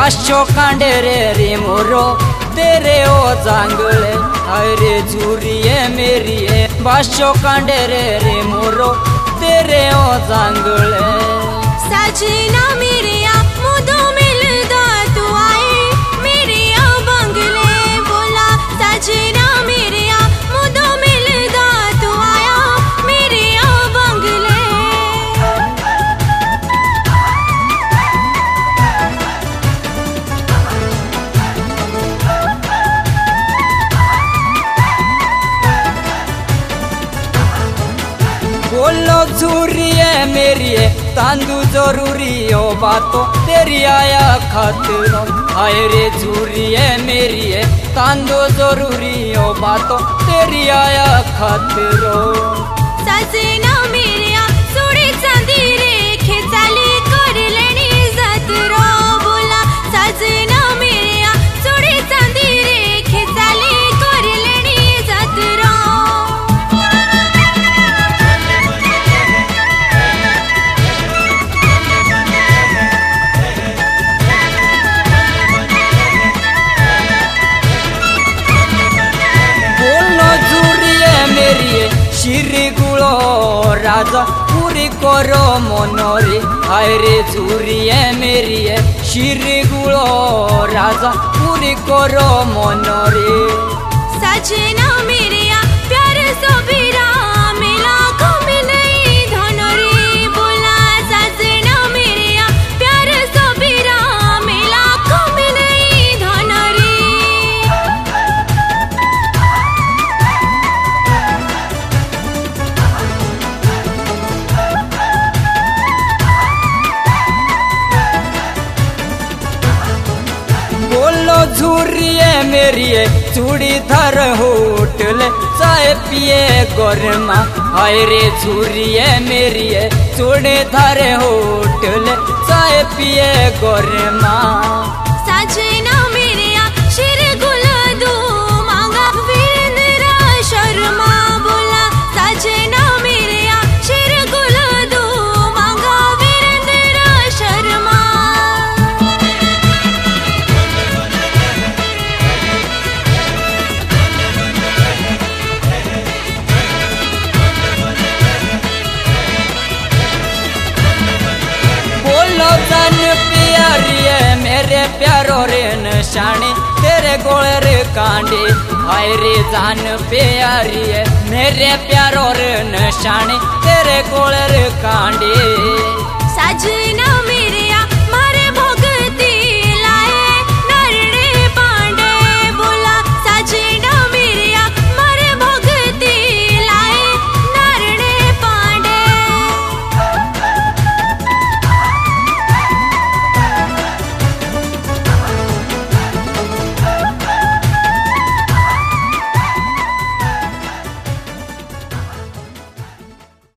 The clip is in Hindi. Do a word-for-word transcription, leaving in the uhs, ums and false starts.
बाशो कांडे रे रे मोरो तेरे ओ जांगले अरे झूरिए मेरी है बाशो कांडे रे रे मोरो तेरे ओ जांगले सजना मेरे मुदो मिलदा तू आए मेरे बंगले बोला सजना मेरे मुदो मिलदा तू आया मेरे बंगले बोलो झूरिए मेरी है तांदू जरूरी हो बातों तेरी आया खातिर हाय रे झूरिए मेरी है तांदू जरूरी हो बातों तेरी आया खातिर सजना मेरे सोड़ी चांदी रे खेचाली कर लेनी इज्जत रो बोला सजना मेरे सोड़ी चांदी रे खेचाली कर लेनी इज्जत रो शिरी गुलो राजा पूरी करो मनोरी हाय रे झूरिए मेरी है शिरी गुलो राजा पूरी करो मनोरी सजना मेरे प्यार सोबीरा मिला कमी नहीं धनोरी बोला सजना मेरे प्यार सोबीरा मिला कमी नहीं धनोरी बोलो झूरिए मेरी है चूड़ी धर होटल चाय पिए गोरमा हाय रे झूरिए मेरी है चूड़ी धर होटल चाय पिए गोरमा सजना मेरे शिर गुल दू मांगा वीरेंद्र शर्मा बोला सजना मेरे शिर गुल दू मांगा वीरेंद्र शर्मा बोलो जान प्यारी है मेरे प्यारो रे निशानी तेरे गोले रे कांडे हाय रे जान प्यारी है मेरे प्यारो रे निशानी तेरे गोले रे कांडे।